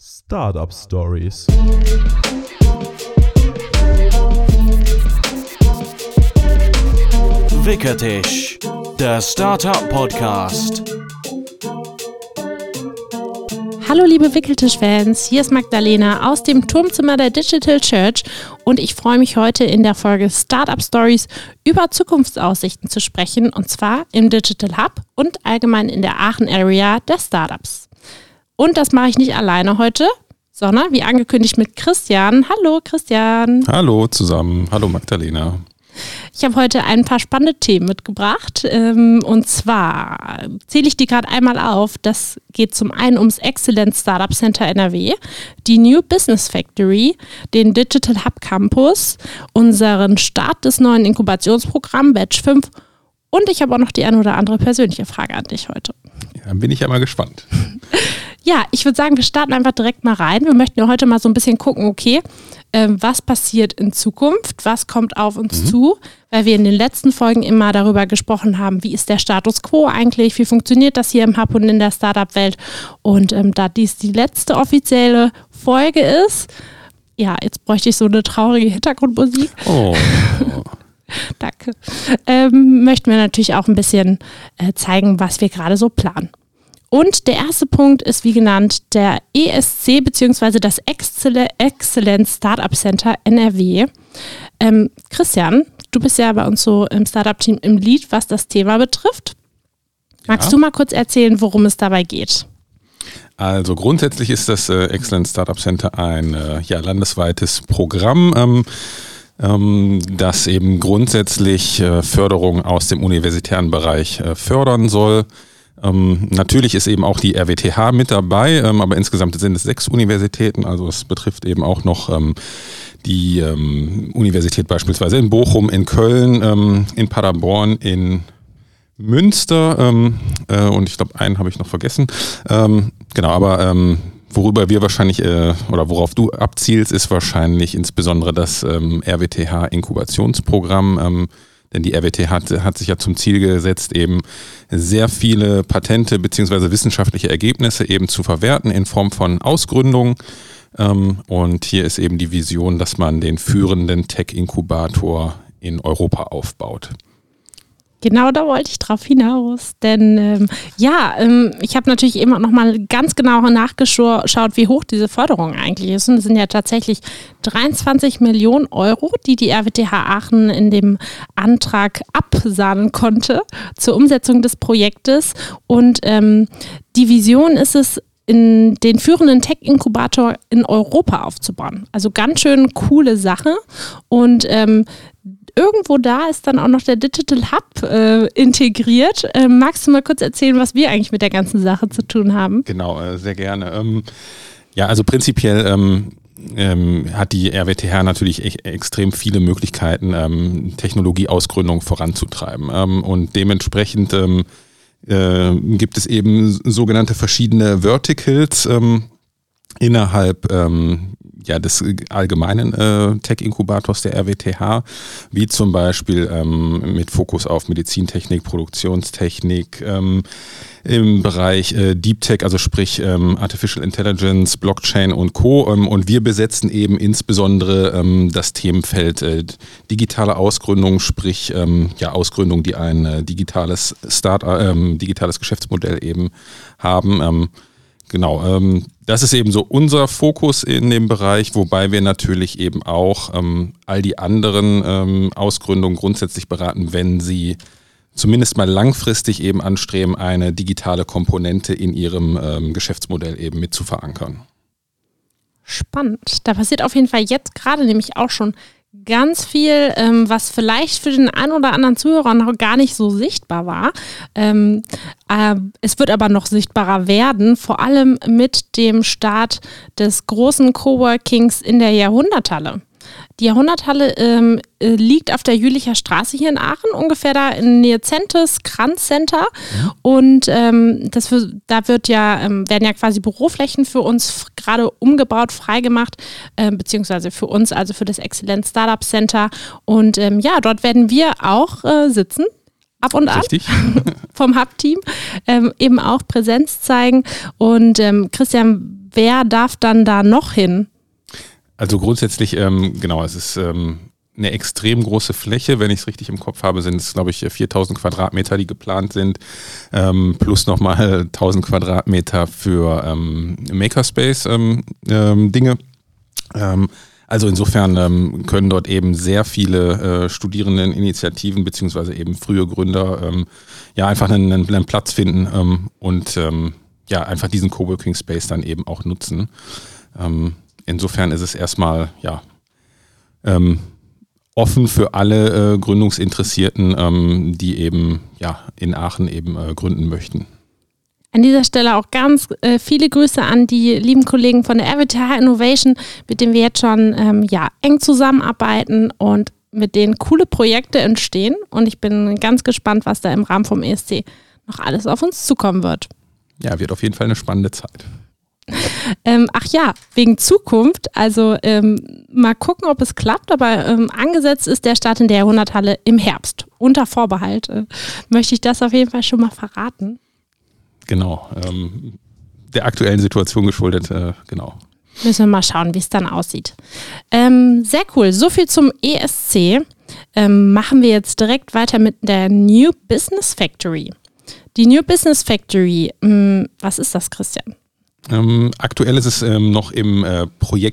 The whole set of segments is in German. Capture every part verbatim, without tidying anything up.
Startup Stories. Wickertisch, der Startup Podcast. Hallo liebe Wickeltisch-Fans, hier ist Magdalena aus dem Turmzimmer der Digital Church und ich freue mich heute in der Folge Startup Stories über Zukunftsaussichten zu sprechen, und zwar im Digital Hub und allgemein in der Aachen Area der Startups. Und das mache ich nicht alleine heute, sondern wie angekündigt mit Christian. Hallo Christian. Hallo zusammen, hallo Magdalena. Ich habe heute ein paar spannende Themen mitgebracht, ähm, und zwar zähle ich die gerade einmal auf. Das geht zum einen ums Excellence Startup Center N R W, die New Business Factory, den Digital Hub Campus, unseren Start des neuen Inkubationsprogramms Batch fünf und ich habe auch noch die eine oder andere persönliche Frage an dich heute. Ja, dann bin ich ja mal gespannt. Ja, ich würde sagen, wir starten einfach direkt mal rein. Wir möchten ja heute mal so ein bisschen gucken, okay, ähm, was passiert in Zukunft, was kommt auf uns mhm. zu, weil wir in den letzten Folgen immer darüber gesprochen haben, wie ist der Status quo eigentlich, wie funktioniert das hier im Hub und in der Startup-Welt. Und ähm, da dies die letzte offizielle Folge ist, ja, jetzt bräuchte ich so eine traurige Hintergrundmusik. Oh. Danke. Ähm, möchten wir natürlich auch ein bisschen äh, zeigen, was wir gerade so planen. Und der erste Punkt ist, wie genannt, der E S C bzw. das Excel- Excellence Startup Center N R W. Ähm, Christian, du bist ja bei uns so im Startup-Team im Lead, was das Thema betrifft. Magst ja. du mal kurz erzählen, worum es dabei geht? Also grundsätzlich ist das äh, Excellence Startup Center ein äh, ja, landesweites Programm, ähm, ähm, das eben grundsätzlich äh, Förderung aus dem universitären Bereich äh, fördern soll. Ähm, natürlich ist eben auch die R W T H mit dabei, ähm, aber insgesamt sind es sechs Universitäten, also es betrifft eben auch noch ähm, die ähm, Universität beispielsweise in Bochum, in Köln, ähm, in Paderborn, in Münster ähm, äh, und ich glaube, einen habe ich noch vergessen. Ähm, genau, aber ähm, worüber wir wahrscheinlich äh, oder worauf du abzielst, ist wahrscheinlich insbesondere das ähm, R W T H-Inkubationsprogramm. Ähm, Denn die R W T H hat, hat sich ja zum Ziel gesetzt, eben sehr viele Patente bzw. wissenschaftliche Ergebnisse eben zu verwerten in Form von Ausgründungen. Und hier ist eben die Vision, dass man den führenden Tech-Inkubator in Europa aufbaut. Genau, da wollte ich drauf hinaus, denn ähm, ja, ähm, ich habe natürlich eben auch nochmal ganz genau nachgeschaut, wie hoch diese Förderung eigentlich ist. Und es sind ja tatsächlich dreiundzwanzig Millionen Euro, die die R W T H Aachen in dem Antrag absahnen konnte zur Umsetzung des Projektes. Und ähm, die Vision ist es, in den führenden Tech-Inkubator in Europa aufzubauen. Also ganz schön coole Sache. Und ähm, irgendwo da ist dann auch noch der Digital Hub äh, integriert. Äh, magst du mal kurz erzählen, was wir eigentlich mit der ganzen Sache zu tun haben? Genau, äh, sehr gerne. Ähm, ja, also prinzipiell ähm, ähm, hat die R W T H natürlich e- extrem viele Möglichkeiten, ähm, Technologieausgründung voranzutreiben. Ähm, und dementsprechend ähm, äh, gibt es eben sogenannte verschiedene Verticals ähm, innerhalb ähm, ja, des allgemeinen äh, Tech-Inkubators der R W T H, wie zum Beispiel ähm, mit Fokus auf Medizintechnik, Produktionstechnik, ähm, im Bereich äh, Deep Tech, also sprich ähm, Artificial Intelligence, Blockchain und Co. Ähm, und wir besetzen eben insbesondere ähm, das Themenfeld äh, digitale Ausgründung, sprich ähm, ja, Ausgründung, die ein äh, digitales Start, ähm, digitales Geschäftsmodell eben haben. Ähm, Genau, ähm, das ist eben so unser Fokus in dem Bereich, wobei wir natürlich eben auch ähm, all die anderen ähm, Ausgründungen grundsätzlich beraten, wenn sie zumindest mal langfristig eben anstreben, eine digitale Komponente in ihrem ähm, Geschäftsmodell eben mit zu verankern. Spannend. Da passiert auf jeden Fall jetzt gerade nämlich auch schon ganz viel, ähm, was vielleicht für den einen oder anderen Zuhörer noch gar nicht so sichtbar war. Ähm, äh, es wird aber noch sichtbarer werden, vor allem mit dem Start des großen Coworkings in der Jahrhunderthalle. Die Jahrhunderthalle ähm, liegt auf der Jülicher Straße hier in Aachen, ungefähr da in Nähe Zentes, Kranz Center. Ja. Und ähm, das für, da wird ja, ähm, werden ja quasi Büroflächen für uns f- gerade umgebaut, freigemacht, äh, beziehungsweise für uns, also für das Excellence Startup Center. Und ähm, ja, dort werden wir auch äh, sitzen. Ab und an vom Hub-Team ähm, eben auch Präsenz zeigen. Und ähm, Christian, wer darf dann da noch hin? Also grundsätzlich, ähm, genau, es ist ähm, eine extrem große Fläche. Wenn ich es richtig im Kopf habe, sind es, glaube ich, viertausend Quadratmeter, die geplant sind, ähm, plus nochmal tausend Quadratmeter für ähm, Makerspace ähm, ähm, Dinge. Ähm, also insofern ähm, können dort eben sehr viele äh, Studierendeninitiativen beziehungsweise eben frühe Gründer ähm, ja einfach einen, einen Platz finden ähm, und ähm, ja einfach diesen Coworking Space dann eben auch nutzen. Ähm, Insofern ist es erstmal ja, ähm, offen für alle äh, Gründungsinteressierten, ähm, die eben ja, in Aachen eben äh, gründen möchten. An dieser Stelle auch ganz äh, viele Grüße an die lieben Kollegen von der R W T H Innovation, mit denen wir jetzt schon ähm, ja, eng zusammenarbeiten und mit denen coole Projekte entstehen. Und ich bin ganz gespannt, was da im Rahmen vom E S C noch alles auf uns zukommen wird. Ja, wird auf jeden Fall eine spannende Zeit. Ähm, ach ja, wegen Zukunft, also ähm, mal gucken, ob es klappt, aber ähm, angesetzt ist der Start in der Jahrhunderthalle im Herbst. Unter Vorbehalt äh, möchte ich das auf jeden Fall schon mal verraten. Genau, ähm, der aktuellen Situation geschuldet, äh, genau. Müssen wir mal schauen, wie es dann aussieht. Ähm, sehr cool, so viel zum E S C. Ähm, machen wir jetzt direkt weiter mit der New Business Factory. Die New Business Factory, mh, was ist das, Christian? Ähm, aktuell ist es ähm, noch im äh,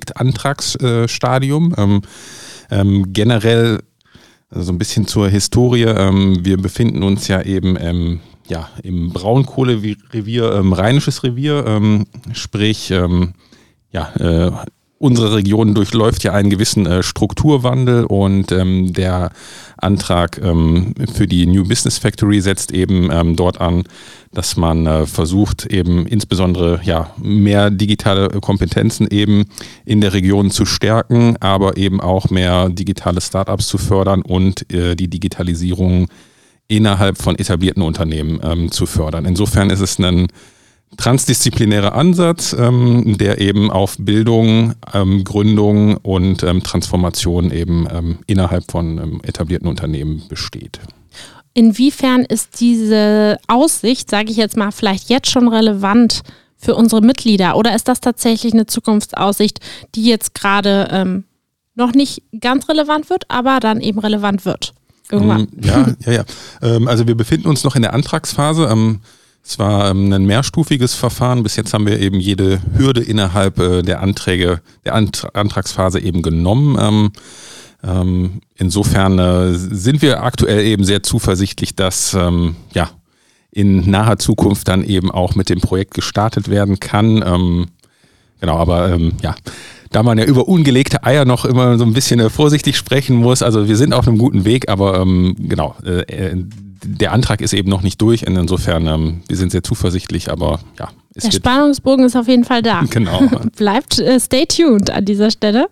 Projektantragsstadium. Ähm, ähm, generell also so ein bisschen zur Historie. Ähm, wir befinden uns ja eben ähm, ja, im Braunkohlerevier, ähm, Rheinisches Revier, ähm, sprich ähm, ja, äh, unsere Region durchläuft ja einen gewissen äh, Strukturwandel und ähm, der Antrag ähm, für die New Business Factory setzt eben ähm, dort an, dass man äh, versucht, eben insbesondere ja, mehr digitale Kompetenzen eben in der Region zu stärken, aber eben auch mehr digitale Startups zu fördern und äh, die Digitalisierung innerhalb von etablierten Unternehmen ähm, zu fördern. Insofern ist es ein transdisziplinärer Ansatz, ähm, der eben auf Bildung, ähm, Gründung und ähm, Transformation eben ähm, innerhalb von ähm, etablierten Unternehmen besteht. Inwiefern ist diese Aussicht, sage ich jetzt mal, vielleicht jetzt schon relevant für unsere Mitglieder? Oder ist das tatsächlich eine Zukunftsaussicht, die jetzt gerade ähm, noch nicht ganz relevant wird, aber dann eben relevant wird? Irgendwann. Ja, ja, ja. Ähm, also wir befinden uns noch in der Antragsphase. Ähm, Es war ähm, ein mehrstufiges Verfahren. Bis jetzt haben wir eben jede Hürde innerhalb äh, der Anträge, der Ant- Antragsphase eben genommen. Ähm, ähm, insofern äh, sind wir aktuell eben sehr zuversichtlich, dass ähm, ja in naher Zukunft dann eben auch mit dem Projekt gestartet werden kann. Ähm, genau, aber ähm, ja, da man ja über ungelegte Eier noch immer so ein bisschen äh, vorsichtig sprechen muss, also wir sind auf einem guten Weg, aber ähm, genau, äh, der Antrag ist eben noch nicht durch. Insofern, ähm, wir sind sehr zuversichtlich, aber ja. Es Der wird Spannungsbogen ist auf jeden Fall da. Genau. Bleibt, äh, stay tuned an dieser Stelle.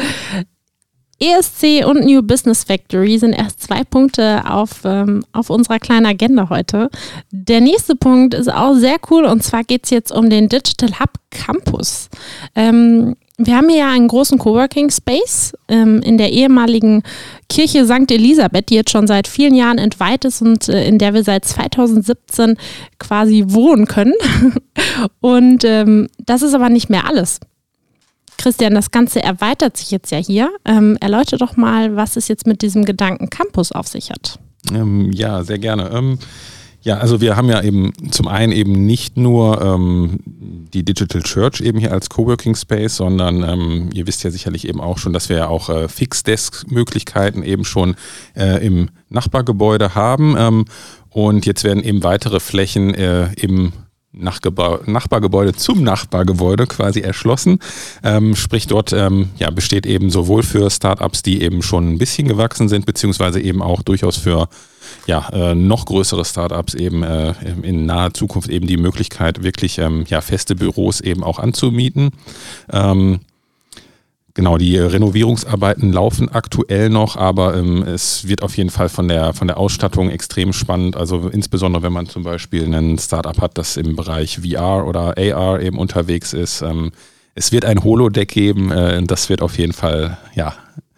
E S C und New Business Factory sind erst zwei Punkte auf, ähm, auf unserer kleinen Agenda heute. Der nächste Punkt ist auch sehr cool und zwar geht es jetzt um den Digital Hub Campus. Ähm, Wir haben hier ja einen großen Coworking Space ähm, in der ehemaligen Kirche Sankt Elisabeth, die jetzt schon seit vielen Jahren entweiht ist und äh, in der wir seit zweitausendsiebzehn quasi wohnen können. Und ähm, das ist aber nicht mehr alles. Christian, das Ganze erweitert sich jetzt ja hier. Ähm, erläutere doch mal, was es jetzt mit diesem Gedanken Campus auf sich hat. Ähm, ja, sehr gerne. Ähm, Ja, also wir haben ja eben zum einen eben nicht nur ähm, die Digital Church eben hier als Coworking Space, sondern ähm, ihr wisst ja sicherlich eben auch schon, dass wir ja auch äh, Fixed-Desk-Möglichkeiten eben schon äh, im Nachbargebäude haben ähm, und jetzt werden eben weitere Flächen äh, im Nachgeba- Nachbargebäude zum Nachbargebäude quasi erschlossen. Ähm, sprich dort ähm, ja, besteht eben sowohl für Startups, die eben schon ein bisschen gewachsen sind, beziehungsweise eben auch durchaus für ja, äh, noch größere Startups eben äh, in naher Zukunft eben die Möglichkeit, wirklich ähm, ja, feste Büros eben auch anzumieten. Ähm, Genau, die Renovierungsarbeiten laufen aktuell noch, aber ähm, es wird auf jeden Fall von der, von der Ausstattung extrem spannend. Also insbesondere, wenn man zum Beispiel ein Startup hat, das im Bereich V R oder A R eben unterwegs ist. Ähm, es wird ein Holodeck geben, äh, das wird auf jeden Fall, ja,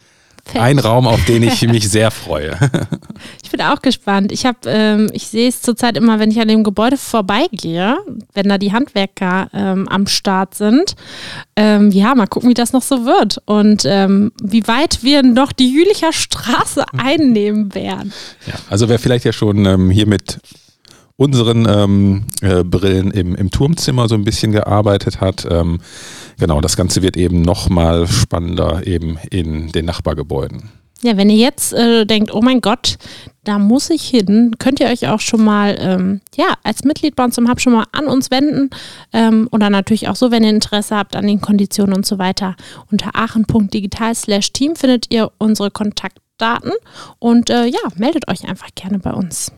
ein Raum, auf den ich mich sehr freue. Ich bin auch gespannt. Ich habe, ähm, ich sehe es zurzeit immer, wenn ich an dem Gebäude vorbeigehe, wenn da die Handwerker ähm, am Start sind. Ähm, ja, mal gucken, wie das noch so wird und ähm, wie weit wir noch die Jülicher Straße einnehmen werden. Ja, also wer vielleicht ja schon ähm, hier mit unseren ähm, äh, Brillen im, im Turmzimmer so ein bisschen gearbeitet hat. Ähm, genau, das Ganze wird eben nochmal spannender eben in den Nachbargebäuden. Ja, wenn ihr jetzt äh, denkt, oh mein Gott, da muss ich hin, könnt ihr euch auch schon mal ähm, ja, als Mitglied bei uns im Hub schon mal an uns wenden ähm, oder natürlich auch so, wenn ihr Interesse habt an den Konditionen und so weiter. Unter aachen punkt digital slash team findet ihr unsere Kontaktdaten und äh, ja, meldet euch einfach gerne bei uns.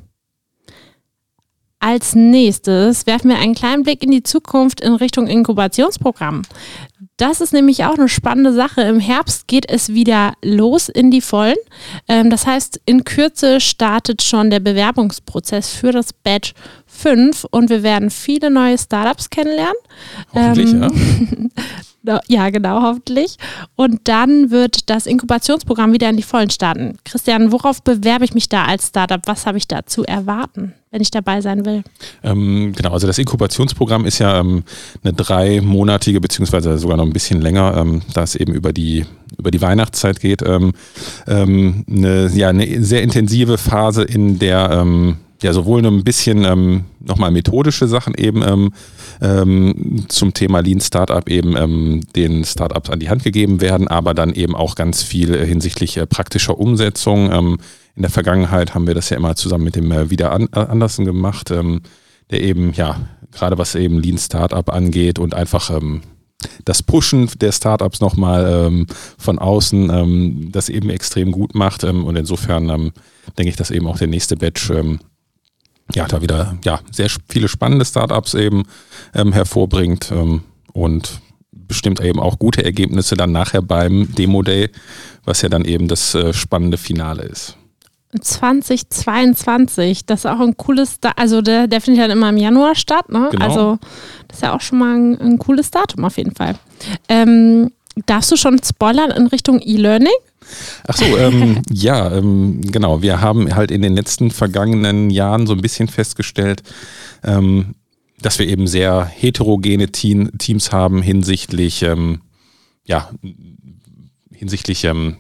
Als nächstes werfen wir einen kleinen Blick in die Zukunft in Richtung Inkubationsprogramm. Das ist nämlich auch eine spannende Sache. Im Herbst geht es wieder los in die Vollen. Ähm, das heißt, in Kürze startet schon der Bewerbungsprozess für das Batch fünf und wir werden viele neue Startups kennenlernen. Hoffentlich, ähm, ja. Ja, genau, hoffentlich. Und dann wird das Inkubationsprogramm wieder in die Vollen starten. Christian, worauf bewerbe ich mich da als Startup? Was habe ich da zu erwarten, wenn ich dabei sein will? Ähm, genau, also das Inkubationsprogramm ist ja ähm, eine dreimonatige, beziehungsweise sogar noch ein bisschen länger, ähm, da es eben über die, über die Weihnachtszeit geht, ähm, ähm, eine, ja, eine sehr intensive Phase, in der ähm, ja sowohl ein bisschen ähm, nochmal methodische Sachen eben ähm, ähm, zum Thema Lean Startup eben ähm, den Startups an die Hand gegeben werden, aber dann eben auch ganz viel äh, hinsichtlich äh, praktischer Umsetzung. Ähm, in der Vergangenheit haben wir das ja immer zusammen mit dem äh, Wieder an, äh, Andersen gemacht, ähm, der eben, ja, gerade was eben Lean Startup angeht und einfach ähm, das Pushen der Startups nochmal ähm, von außen, ähm, das eben extrem gut macht ähm, und insofern ähm, denke ich, dass eben auch der nächste Batch ähm, ja, da wieder ja, sehr viele spannende Startups eben ähm, hervorbringt ähm, und bestimmt eben auch gute Ergebnisse dann nachher beim Demo Day, was ja dann eben das äh, spannende Finale ist. zwanzig zweiundzwanzig, das ist auch ein cooles, da- also der, der findet ja immer im Januar statt, ne? Genau. Also das ist ja auch schon mal ein, ein cooles Datum auf jeden Fall. Ähm, darfst du schon spoilern in Richtung E-Learning? Ach so, ähm, ja, ähm, genau. Wir haben halt in den letzten vergangenen Jahren so ein bisschen festgestellt, ähm, dass wir eben sehr heterogene Team, Teams haben hinsichtlich, ähm, ja, hinsichtlich ähm,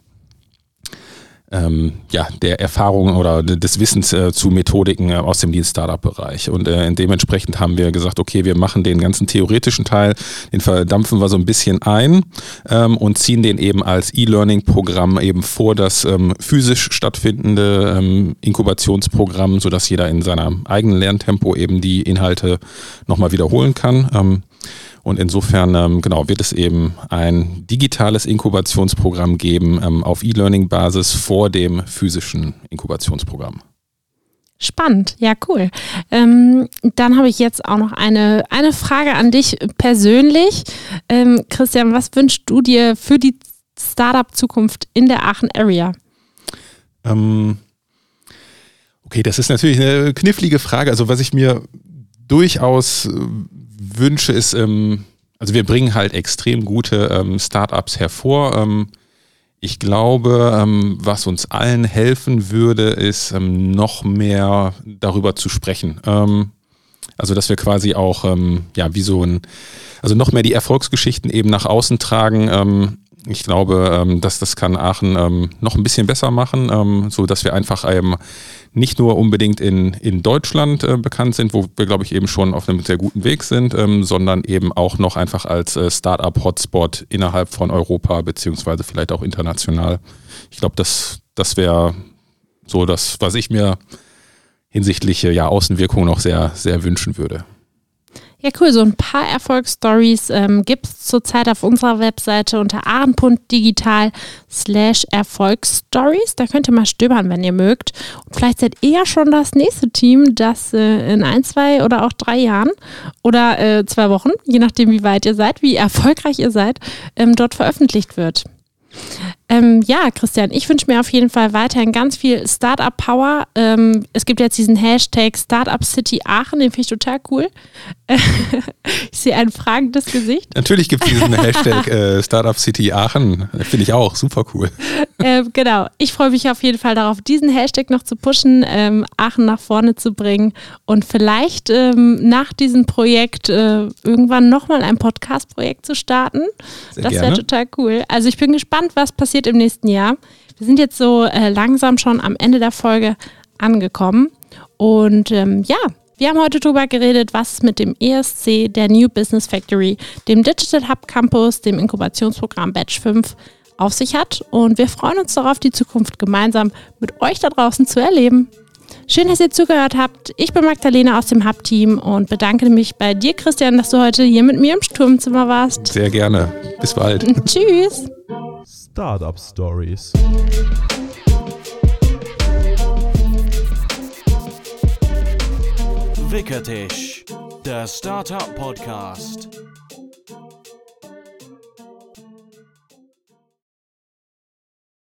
ähm, ja, der Erfahrung oder des Wissens äh, zu Methodiken äh, aus dem Lean-Startup-Bereich. Und äh, dementsprechend haben wir gesagt, okay, wir machen den ganzen theoretischen Teil, den verdampfen wir so ein bisschen ein ähm, und ziehen den eben als E-Learning-Programm eben vor das ähm, physisch stattfindende ähm, Inkubationsprogramm, sodass jeder in seinem eigenen Lerntempo eben die Inhalte nochmal wiederholen kann. Ähm, Und insofern, ähm, genau, wird es eben ein digitales Inkubationsprogramm geben ähm, auf E-Learning-Basis vor dem physischen Inkubationsprogramm. Spannend, ja cool. Ähm, dann habe ich jetzt auch noch eine, eine Frage an dich persönlich. Ähm, Christian, was wünschst du dir für die Startup-Zukunft in der Aachen-Area? Ähm, okay, das ist natürlich eine knifflige Frage. Also was ich mir durchaus äh, wünsche, ist, ähm, also wir bringen halt extrem gute ähm, Startups hervor. Ähm, ich glaube, ähm, was uns allen helfen würde, ist ähm, noch mehr darüber zu sprechen. Ähm, also dass wir quasi auch, ähm, ja, wie so ein, also noch mehr die Erfolgsgeschichten eben nach außen tragen. Ähm, ich glaube, ähm, dass das kann Aachen ähm, noch ein bisschen besser machen, ähm, so dass wir einfach ähm, nicht nur unbedingt in, in Deutschland äh, bekannt sind, wo wir, glaube ich, eben schon auf einem sehr guten Weg sind, ähm, sondern eben auch noch einfach als äh, Startup-Hotspot innerhalb von Europa, beziehungsweise vielleicht auch international. Ich glaube, das, das wäre so das, was ich mir hinsichtlich ja, Außenwirkung noch sehr, sehr wünschen würde. Ja, cool. So ein paar Erfolgsstories ähm, gibt es zurzeit auf unserer Webseite unter aachen punkt digital slash Erfolgsstories. Da könnt ihr mal stöbern, wenn ihr mögt. Und vielleicht seid ihr ja schon das nächste Team, das äh, in ein, zwei oder auch drei Jahren oder äh, zwei Wochen, je nachdem wie weit ihr seid, wie erfolgreich ihr seid, ähm, dort veröffentlicht wird. Ähm, ja, Christian, ich wünsche mir auf jeden Fall weiterhin ganz viel Startup-Power. Ähm, es gibt jetzt diesen Hashtag Startup City Aachen, den finde ich total cool. Ich sehe ein fragendes Gesicht. Natürlich gibt es diesen Hashtag äh, Startup City Aachen, finde ich auch super cool. Ähm, genau, ich freue mich auf jeden Fall darauf, diesen Hashtag noch zu pushen, ähm, Aachen nach vorne zu bringen und vielleicht ähm, nach diesem Projekt äh, irgendwann nochmal ein Podcast-Projekt zu starten. Sehr das wäre gerne. total cool. Also ich bin gespannt, was passiert im nächsten Jahr. Wir sind jetzt so äh, langsam schon am Ende der Folge angekommen und ähm, ja, wir haben heute darüber geredet, was es mit dem E S C, der New Business Factory, dem Digital Hub Campus, dem Inkubationsprogramm Batch fünf auf sich hat. Und wir freuen uns darauf, die Zukunft gemeinsam mit euch da draußen zu erleben. Schön, dass ihr zugehört habt. Ich bin Magdalena aus dem Hub-Team und bedanke mich bei dir, Christian, dass du heute hier mit mir im Sturmzimmer warst. Sehr gerne. Bis bald. Tschüss. Startup Stories. Wickertisch, der Startup Podcast.